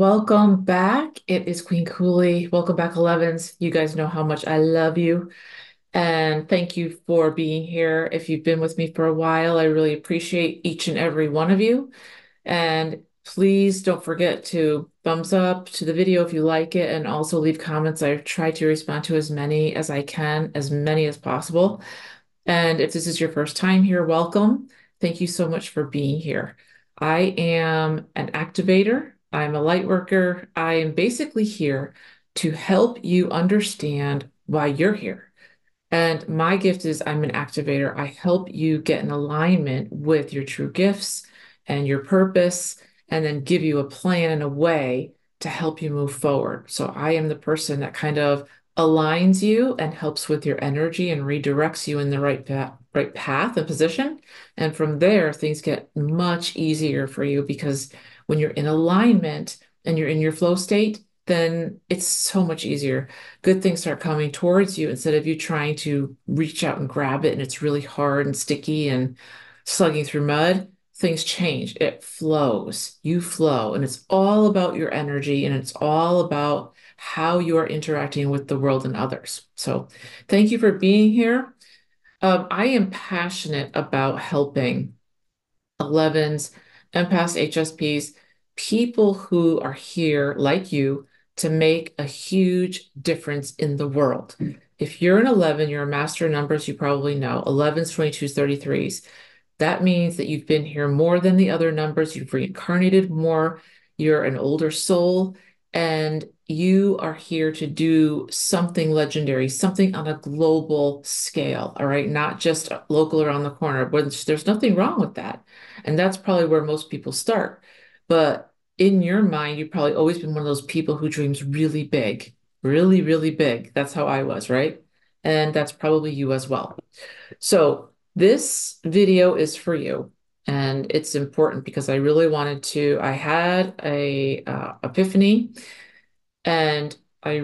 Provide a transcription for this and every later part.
welcome back. It is Queen Cooley. Welcome back, 11s. You guys know how much I love you. And thank you for being here. If you've been with me for a while, I really appreciate each and every one of you. And please don't forget to thumbs up to the video if you like it, and also leave comments. I try to respond to as many as I can, as many as possible. And if this is your first time here, welcome. Thank you so much for being here. I am an activator. I'm a light worker. I am basically here to help you understand why you're here. And my gift is I'm an activator. I help you get in alignment with your true gifts and your purpose, and then give you a plan and a way to help you move forward. So I am the person that kind of aligns you and helps with your energy and redirects you in the right path and position. And from there, things get much easier for you because when you're in alignment and you're in your flow state, then it's so much easier. Good things start coming towards you instead of you trying to reach out and grab it and it's really hard and sticky and slugging through mud. Things change. It flows. You flow. And it's all about your energy and it's all about how you are interacting with the world and others. So thank you for being here. I am passionate about helping 11s, empaths, HSPs, people who are here like you to make a huge difference in the world. If you're an 11, you're a master of numbers, you probably know 11s, 22s, 33s. That means that you've been here more than the other numbers, you've reincarnated more, you're an older soul, and you are here to do something legendary, something on a global scale, all right? Not just local around the corner, but there's nothing wrong with that. And that's probably where most people start. But in your mind, you've probably always been one of those people who dreams really big, really, really big. That's how I was, right? And that's probably you as well. So this video is for you. And it's important because I really wanted to, I had a epiphany and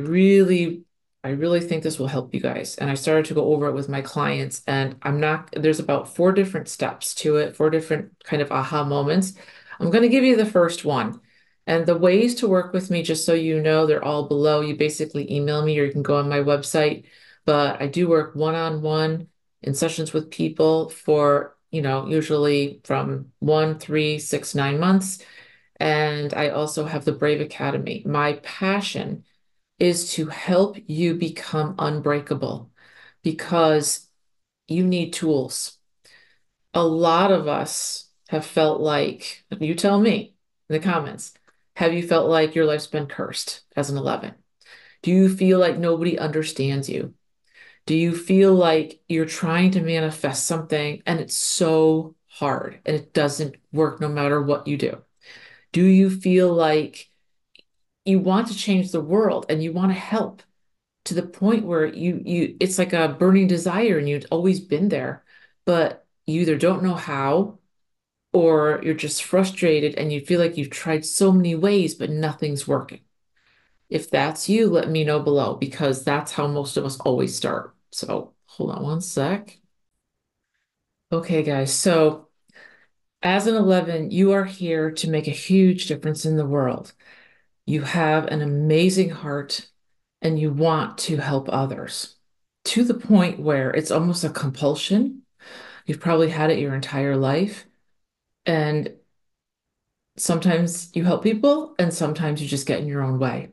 I really think this will help you guys. And I started to go over it with my clients, and there's about four different steps to it, four different kind of aha moments. I'm going to give you the first one. And the ways to work with me, just so you know, they're all below. You basically email me or you can go on my website. But I do work one-on-one in sessions with people for, usually from 1, 3, 6, 9 months. And I also have the Brave Academy. My passion is to help you become unbreakable because you need tools. A lot of us have felt like, you tell me in the comments, have you felt like your life's been cursed as an 11? Do you feel like nobody understands you? Do you feel like you're trying to manifest something and it's so hard and it doesn't work no matter what you do? Do you feel like you want to change the world and you want to help to the point where you it's like a burning desire and you've always been there, but you either don't know how or you're just frustrated and you feel like you've tried so many ways, but nothing's working. If that's you, let me know below because that's how most of us always start. So hold on one sec. Okay, guys. So as an 11, you are here to make a huge difference in the world. You have an amazing heart and you want to help others to the point where it's almost a compulsion. You've probably had it your entire life. And sometimes you help people and sometimes you just get in your own way.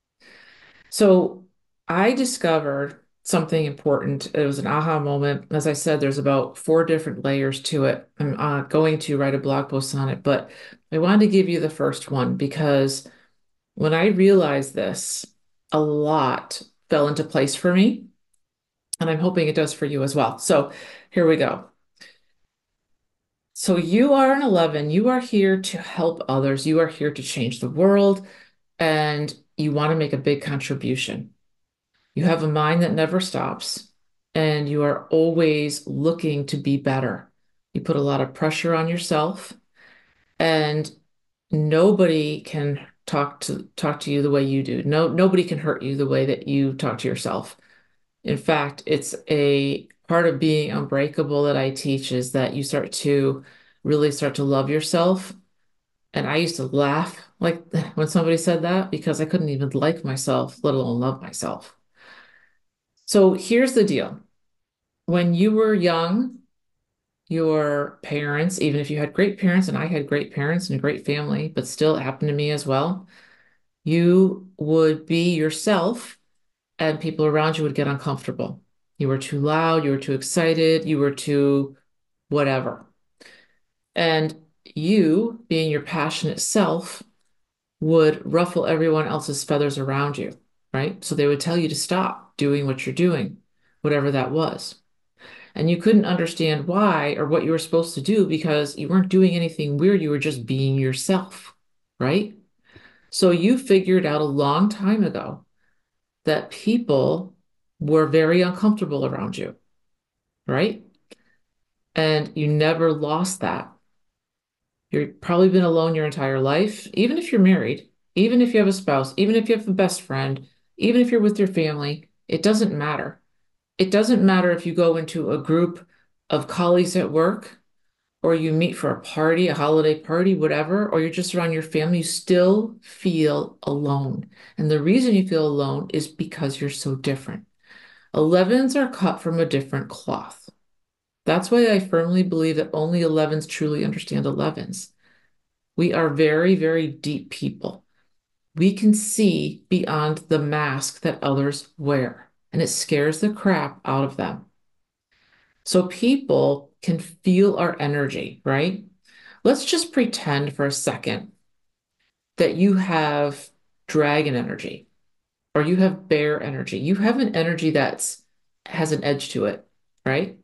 So I discovered something important. It was an aha moment. As I said, there's about four different layers to it. I'm going to write a blog post on it, but I wanted to give you the first one because when I realized this, a lot fell into place for me, and I'm hoping it does for you as well. So here we go. So you are an 11. You are here to help others. You are here to change the world, and you want to make a big contribution. You have a mind that never stops, and you are always looking to be better. You put a lot of pressure on yourself, and nobody can talk to you the way you do. Nobody can hurt you the way that you talk to yourself. In fact, it's a part of being unbreakable that I teach is that you really start to love yourself. And I used to laugh Like when somebody said that, because I couldn't even like myself, let alone love myself. So here's the deal. When you were young, your parents, even if you had great parents, and I had great parents and a great family, but still it happened to me as well, you would be yourself and people around you would get uncomfortable. You were too loud, you were too excited, you were too whatever. And you, being your passionate self, would ruffle everyone else's feathers around you, right? So they would tell you to stop doing what you're doing, whatever that was. And you couldn't understand why or what you were supposed to do because you weren't doing anything weird. You were just being yourself, right? So you figured out a long time ago that people were very uncomfortable around you, right? And you never lost that. You've probably been alone your entire life, even if you're married, even if you have a spouse, even if you have a best friend, even if you're with your family, it doesn't matter. It doesn't matter if you go into a group of colleagues at work or you meet for a party, a holiday party, whatever, or you're just around your family, you still feel alone. And the reason you feel alone is because you're so different. 11s are cut from a different cloth. That's why I firmly believe that only 11s truly understand 11s. We are very, very deep people. We can see beyond the mask that others wear, and it scares the crap out of them. So people can feel our energy, right? Let's just pretend for a second that you have dragon energy or you have bear energy. You have an energy that's has an edge to it, right?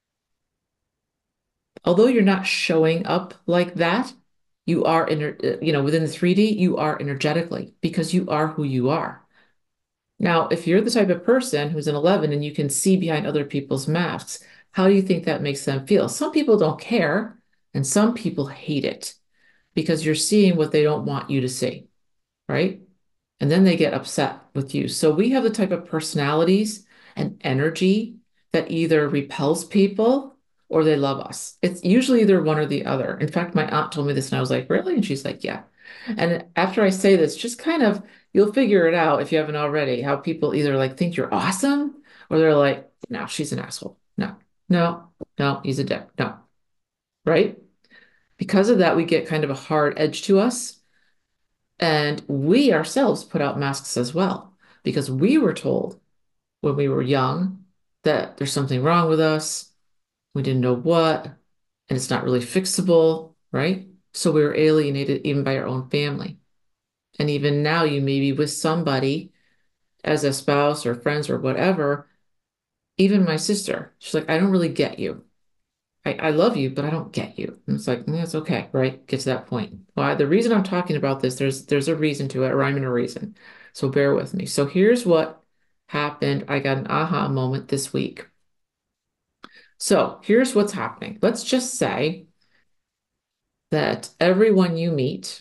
Although you're not showing up like that, you are within the 3D, you are energetically because you are who you are. Now, if you're the type of person who's an 11 and you can see behind other people's masks, how do you think that makes them feel? Some people don't care, and some people hate it because you're seeing what they don't want you to see, right? And then they get upset with you. So we have the type of personalities and energy that either repels people or they love us. It's usually either one or the other. In fact, my aunt told me this and I was like, really? And she's like, yeah. And after I say this, just kind of, you'll figure it out if you haven't already, how people either like think you're awesome or they're like, no, she's an asshole. No, no, no, he's a dick. No, right? Because of that, we get kind of a hard edge to us. And we ourselves put out masks as well, because we were told when we were young that there's something wrong with us. We didn't know what, and it's not really fixable, right? So we were alienated even by our own family. And even now, you may be with somebody as a spouse or friends or whatever. Even my sister, she's like, I don't really get you. I love you, but I don't get you. And it's like, it's okay, right? Get to that point. Well, the reason I'm talking about this, there's a reason to it, a rhyme and a reason. So bear with me. So here's what happened. I got an aha moment this week. So here's what's happening. Let's just say that everyone you meet,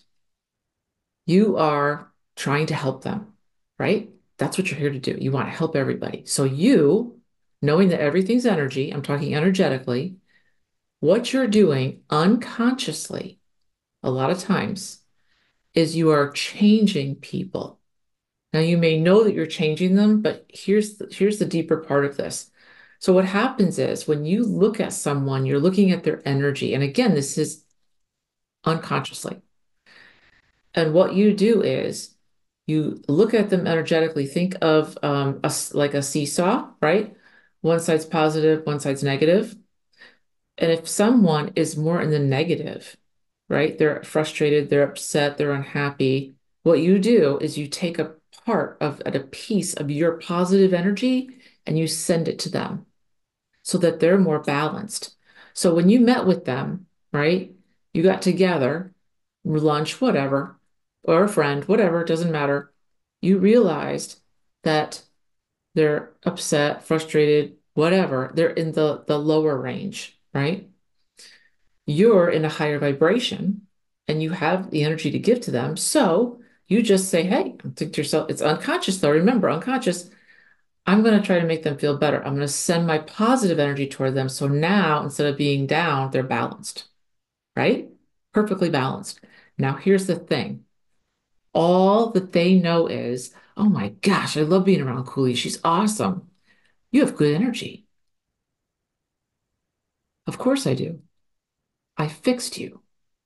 you are trying to help them, right? That's what you're here to do. You want to help everybody. So you, knowing that everything's energy, I'm talking energetically, what you're doing unconsciously a lot of times is you are changing people. Now you may know that you're changing them, but here's the deeper part of this. So what happens is when you look at someone, you're looking at their energy. And again, this is unconsciously. And what you do is you look at them energetically. Think of like a seesaw, right? One side's positive, one side's negative. And if someone is more in the negative, right? They're frustrated, they're upset, they're unhappy. What you do is you take a part of a piece of your positive energy and you send it to them so that they're more balanced. So when you met with them, right? You got together, lunch, whatever, or a friend, whatever, it doesn't matter. You realized that they're upset, frustrated, whatever. They're in the lower range, right? You're in a higher vibration and you have the energy to give to them. So you just say, hey, think to yourself, it's unconscious though. Remember, unconscious, I'm going to try to make them feel better. I'm going to send my positive energy toward them. So now instead of being down, they're balanced, right? Perfectly balanced. Now, here's the thing. all that they know is, oh my gosh, I love being around Cooley. She's awesome. You have good energy. Of course I do. I fixed you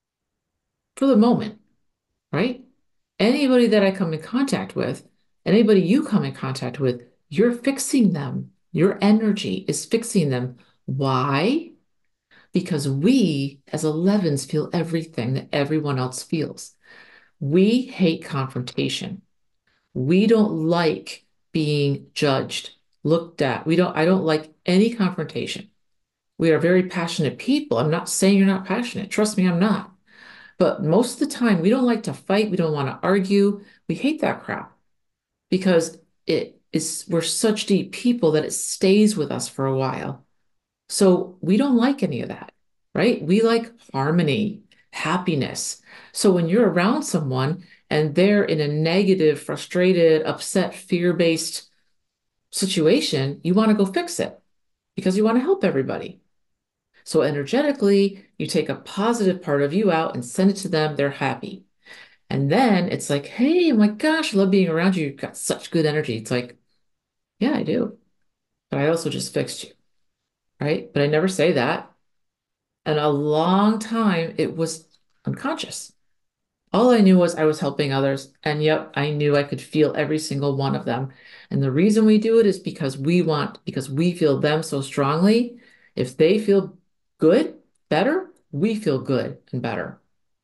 for the moment, right? Anybody that I come in contact with, anybody you come in contact with, you're fixing them. Your energy is fixing them. Why? Because we, as 11s, feel everything that everyone else feels. We hate confrontation. We don't like being judged, looked at. I don't like any confrontation. We are very passionate people. I'm not saying you're not passionate. Trust me, I'm not. But most of the time, we don't like to fight. We don't want to argue. We hate that crap because we're such deep people that it stays with us for a while. So we don't like any of that, right? We like harmony, happiness. So when you're around someone and they're in a negative, frustrated, upset, fear-based situation, you want to go fix it because you want to help everybody. So energetically, you take a positive part of you out and send it to them. They're happy. And then it's like, hey, oh my gosh, I love being around you. You've got such good energy. It's like, yeah, I do. But I also just fixed you, right? But I never say that. And a long time, it was unconscious. All I knew was I was helping others. And yep, I knew I could feel every single one of them. And the reason we do it is because we feel them so strongly. If they feel good, better, we feel good and better.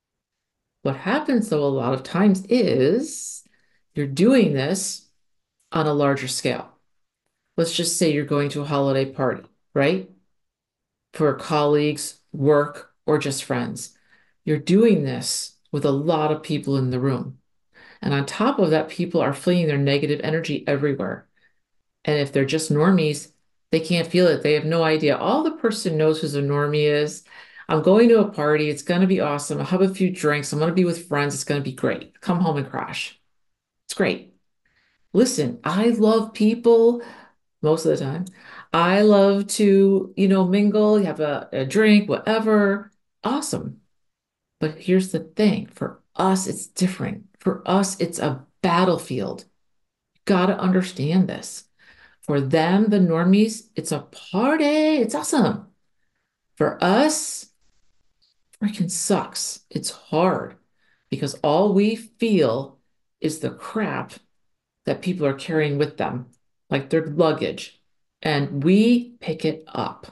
What happens though a lot of times is you're doing this on a larger scale. Let's just say you're going to a holiday party, right? For colleagues, work, or just friends. You're doing this with a lot of people in the room. And on top of that, people are fleeing their negative energy everywhere. And if they're just normies, they can't feel it. They have no idea. All the person knows who a normie is. I'm going to a party. It's going to be awesome. I'll have a few drinks. I'm going to be with friends. It's going to be great. Come home and crash. It's great. Listen, I love people most of the time. I love to, mingle, have a drink, whatever. Awesome. But here's the thing, for us, it's different. For us, it's a battlefield. You got to understand this. For them, the normies, it's a party. It's awesome. For us, freaking sucks. It's hard because all we feel is the crap that people are carrying with them, like their luggage. And we pick it up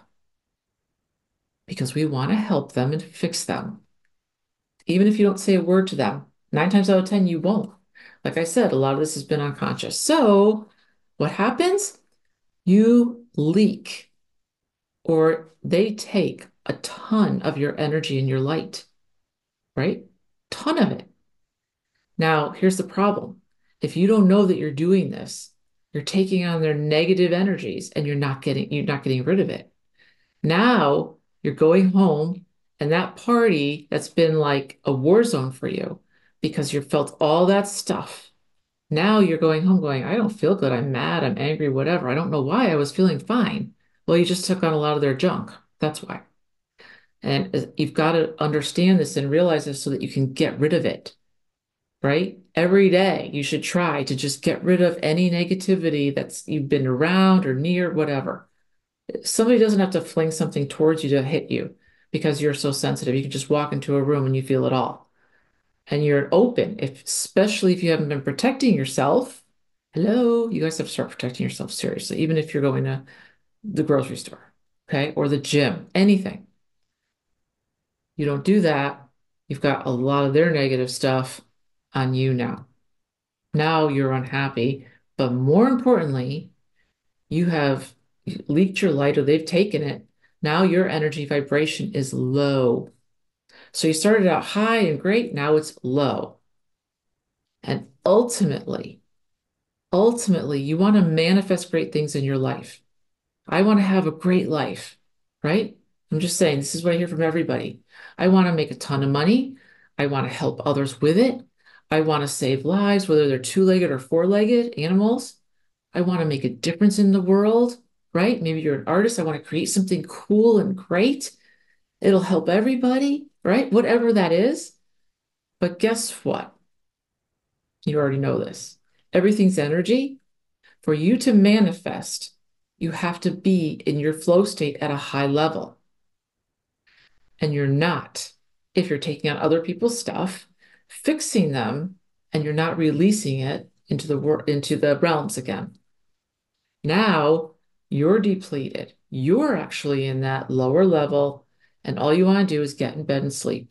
because we want to help them and fix them. Even if you don't say a word to them, 9 times out of 10, you won't. Like I said, a lot of this has been unconscious. So what happens? You leak or they take a ton of your energy and your light, right? Ton of it. Now, here's the problem. If you don't know that you're doing this, you're taking on their negative energies and you're not getting rid of it. Now you're going home and that party that's been like a war zone for you because you felt all that stuff. Now you're going home going, I don't feel good. I'm mad. I'm angry, whatever. I don't know why I was feeling fine. Well, you just took on a lot of their junk. That's why. And you've got to understand this and realize this so that you can get rid of it, right? Every day you should try to just get rid of any negativity that's you've been around or near, whatever. Somebody doesn't have to fling something towards you to hit you because you're so sensitive. You can just walk into a room and you feel it all. And you're open, especially if you haven't been protecting yourself. Hello, you guys have to start protecting yourself seriously, even if you're going to the grocery store, okay, or the gym, anything. You don't do that. You've got a lot of their negative stuff on you now. Now you're unhappy, but more importantly, you have leaked your light or they've taken it. Now your energy vibration is low. So you started out high and great, now it's low. And ultimately, you want to manifest great things in your life. I want to have a great life, right? I'm just saying, this is what I hear from everybody. I want to make a ton of money. I want to help others with it. I want to save lives, whether they're two-legged or four-legged animals. I want to make a difference in the world, right? Maybe you're an artist. I want to create something cool and great. It'll help everybody, right? Whatever that is. But guess what? You already know this. Everything's energy. For you to manifest, you have to be in your flow state at a high level. And you're not if you're taking on other people's stuff, fixing them, and you're not releasing it into the realms again. Now you're depleted. You're actually in that lower level, and all you want to do is get in bed and sleep.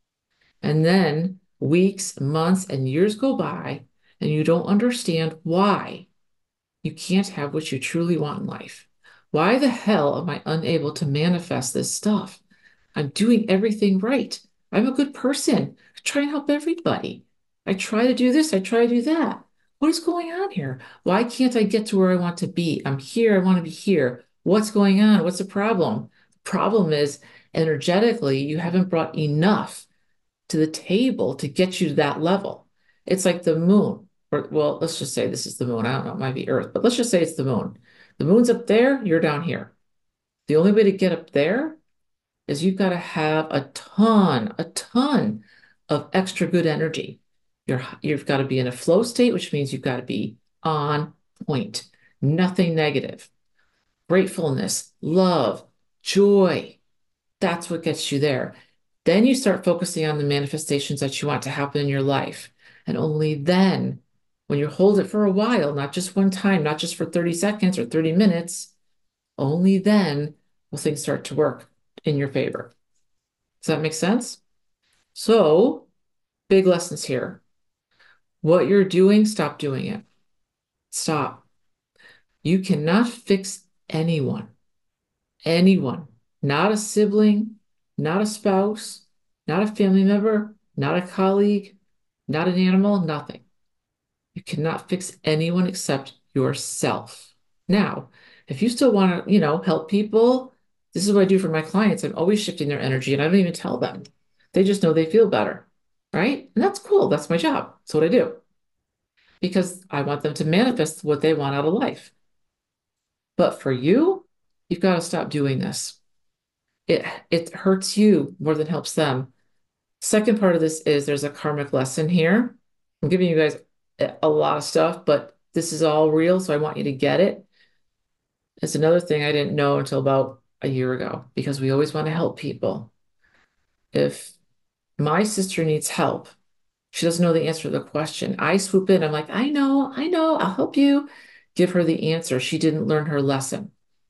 And then weeks, months, and years go by, and you don't understand why you can't have what you truly want in life. Why the hell am I unable to manifest this stuff? I'm doing everything right. I'm a good person. I try and help everybody. I try to do this, I try to do that. What is going on here? Why can't I get to where I want to be? I'm here, I want to be here. What's going on? What's the problem? The problem is energetically, you haven't brought enough to the table to get you to that level. It's like the moon, or well, let's just say this is the moon. I don't know, it might be Earth, but let's just say it's the moon. The moon's up there, you're down here. The only way to get up there is you've got to have a ton of extra good energy. You've got to be in a flow state, which means you've got to be on point, nothing negative. Gratefulness, love, joy. That's what gets you there. Then you start focusing on the manifestations that you want to happen in your life. And only then, when you hold it for a while, not just one time, not just for 30 seconds or 30 minutes, only then will things start to work in your favor. Does that make sense? So, big lessons here. What you're doing, stop doing it. Stop. You cannot fix anyone, anyone, not a sibling, not a spouse, not a family member, not a colleague, not an animal, nothing. You cannot fix anyone except yourself. Now, if you still want to, help people, this is what I do for my clients. I'm always shifting their energy and I don't even tell them. They just know they feel better, right? And that's cool. That's my job. That's what I do because I want them to manifest what they want out of life. But for you, you've got to stop doing this. It hurts you more than helps them. Second part of this is there's a karmic lesson here. I'm giving you guys a lot of stuff, but this is all real, so I want you to get it. It's another thing I didn't know until about a year ago because we always want to help people. If my sister needs help, she doesn't know the answer to the question. I swoop in, I'm like, I know, I'll help you. Give her the answer. She didn't learn her lesson.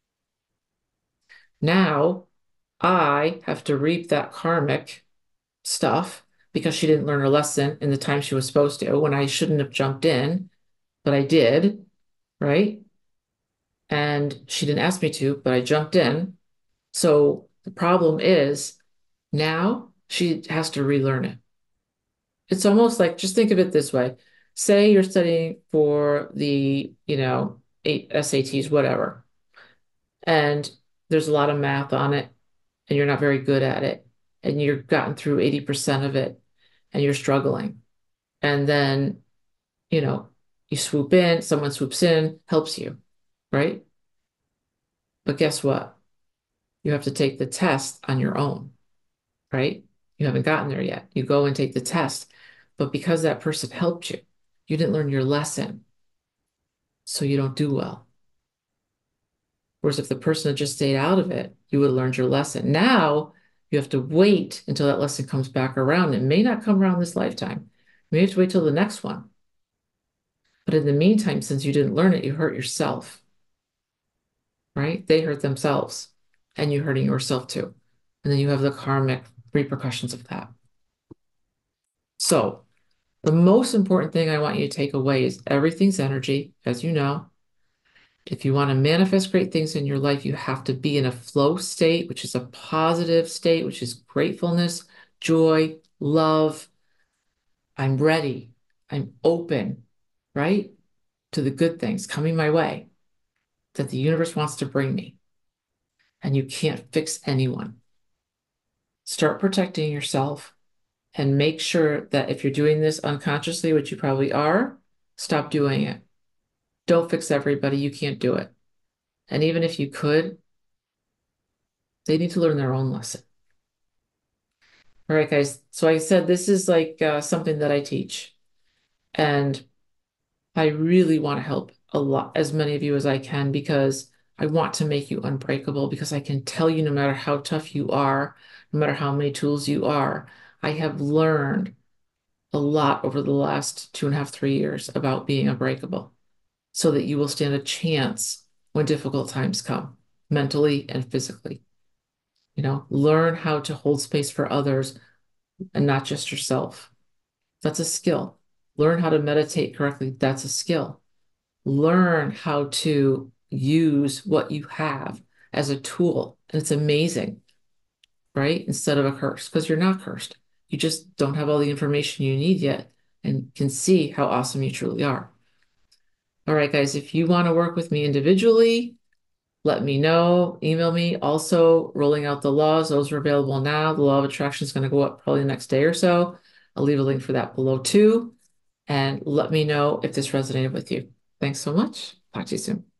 Now I have to reap that karmic stuff because she didn't learn her lesson in the time she was supposed to when I shouldn't have jumped in, but I did, right? And she didn't ask me to, but I jumped in. So the problem is now she has to relearn it. It's almost like just think of it this way. Say you're studying for the, eight SATs, whatever, and there's a lot of math on it, and you're not very good at it, and you've gotten through 80% of it, and you're struggling. And then, you know, you swoop in, someone swoops in, helps you, right? But guess what? You have to take the test on your own, right? You haven't gotten there yet. You go and take the test. But because that person helped you, you didn't learn your lesson, so you don't do well. Whereas if the person had just stayed out of it, you would have learned your lesson. Now you have to wait until that lesson comes back around. It may not come around this lifetime. You may have to wait till the next one. But in the meantime, since you didn't learn it, you hurt yourself, right? They hurt themselves and you're hurting yourself too. And then you have the karmic repercussions of that. So the most important thing I want you to take away is everything's energy, as you know. If you want to manifest great things in your life, you have to be in a flow state, which is a positive state, which is gratefulness, joy, love. I'm ready. I'm open, right? To the good things coming my way that the universe wants to bring me. And you can't fix anyone. Start protecting yourself and make sure that if you're doing this unconsciously, which you probably are, stop doing it. Don't fix everybody. You can't do it. And even if you could, they need to learn their own lesson. All right, guys. So I said this is like something that I teach. And I really want to help a lot, as many of you as I can, because I want to make you unbreakable, because I can tell you no matter how tough you are, no matter how many tools you are, I have learned a lot over the last 2.5, 3 years about being unbreakable so that you will stand a chance when difficult times come, mentally and physically. Learn how to hold space for others and not just yourself. That's a skill. Learn how to meditate correctly. That's a skill. Learn how to use what you have as a tool. And it's amazing, right? Instead of a curse, because you're not cursed. You just don't have all the information you need yet and can see how awesome you truly are. All right, guys, if you want to work with me individually, let me know. Email me. Also, rolling out the laws, those are available now. The law of attraction is going to go up probably the next day or so. I'll leave a link for that below too. And let me know if this resonated with you. Thanks so much. Talk to you soon.